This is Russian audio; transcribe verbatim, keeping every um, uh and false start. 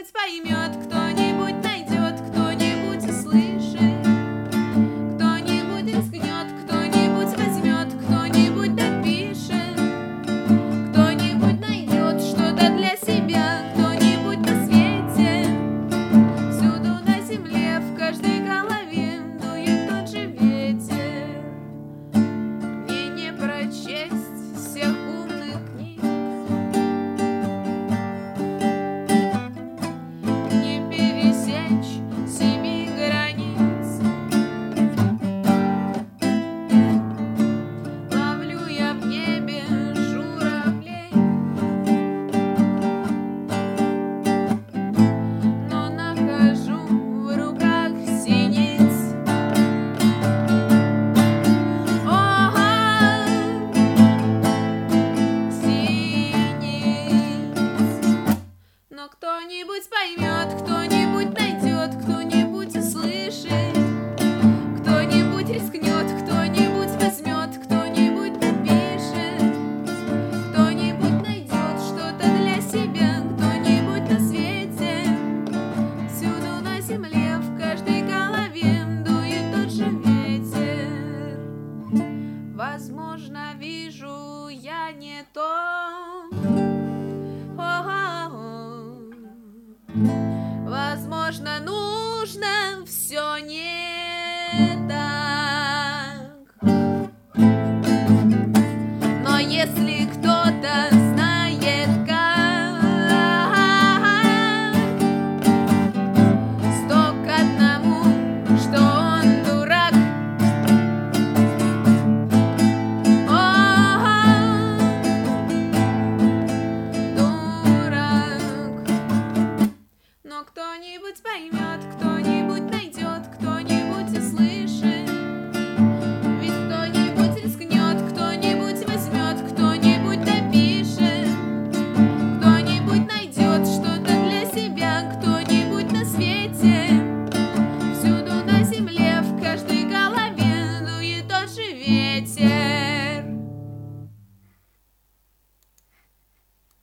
кто-нибудь поймет, кто-нибудь найдет, кто-нибудь услышит, кто-нибудь рискнет, кто-нибудь возьмет, кто-нибудь допишет, кто-нибудь найдет что-то для себя, кто-нибудь на свете, всюду на земле, в каждой голове дует тот же ветер. Мне не прочесть всех умных книг, не пересечь семи границ. Ловлю я в небе журавлей, но нахожу в руках синиц. Ого, синиц. Но кто-нибудь поймет,